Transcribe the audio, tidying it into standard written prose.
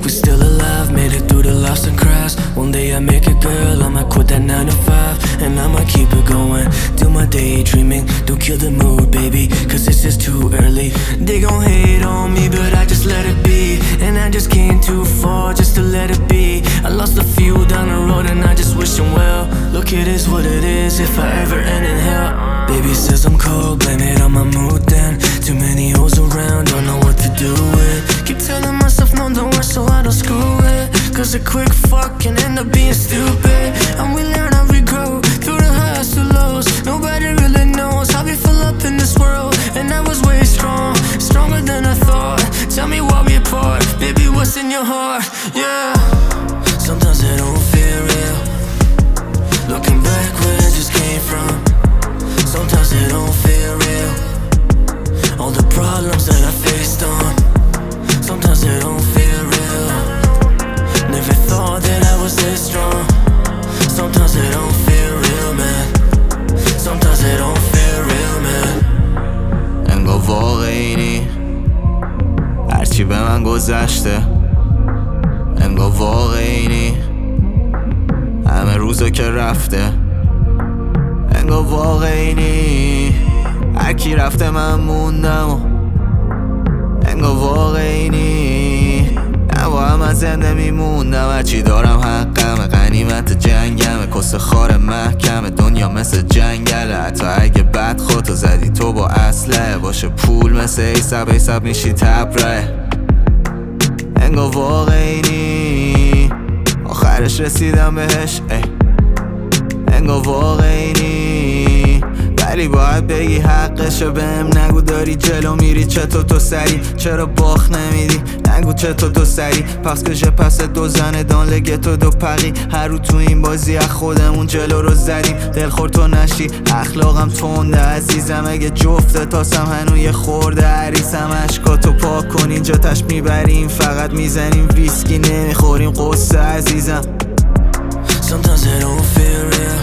we're still alive, made it through the laughs and cries. One day I make it, girl, I might quit that 9 to 5, and I might keep it going, do my daydreaming. Don't kill the mood, baby, cause it's just too early. They gon' hate on me, but I just let it be. And I just came too far just to let it be. I lost a few down the road and I just wish them well. Look, it is what it is, if I ever end in hell. Baby says I'm cold, blame it on my mood then. Too many hoes around, don't know what to do with. Keep telling myself no, don't work so I don't screw it. Cause a quick fuck can end up being stupid. And we learn how we grow, through the highs to lows. Nobody really knows how we fill up in this world. And I was way strong, stronger than I thought. Tell me why we apart, baby, what's in your heart? Yeah. Sometimes it don't feel real, looking back where I just came from. Sometimes it don't feel real, all the problems that I faced on. Sometimes it don't feel real, never thought that I was this strong. Sometimes it don't feel real, man. Sometimes it don't feel real, man. انگار واقعی نی هرچی به من گذشته، انگار واقعی نی همه روزا که رفته، انگار واقعی نی هرکی رفته من موندم و انگار واقعی نی نه با هم از زنده میموندم. هرچی دارم حقمه، غنیمت جنگمه، کس خار محکمه، دنیا مثل جنگله. حتی اگه بد خودتو زدی تو با اسلحه، باشه پول مثل ایساب میشی تبره. انگار واقعی نی آخرش رسیدم بهش، انگار واقعی نی ولی باید بگی حقشه. بهم نگو داری جلو میری چطور تو سری، چرا باخت نمیدی نگو چطور تو سری. پس که پس دو زنه دان لگه تو دو پقی، هر رو تو این بازی از خودمون جلو رو زدیم. دلخور تو نشی اخلاقم تنده عزیزم، اگه جفته تاسم هنو یه خورده عریسم. عشقاتو پاک کن اینجا تش میبریم، فقط میزنیم ویسکی نمیخوریم قصه عزیزم. Sometimes it don't feel real,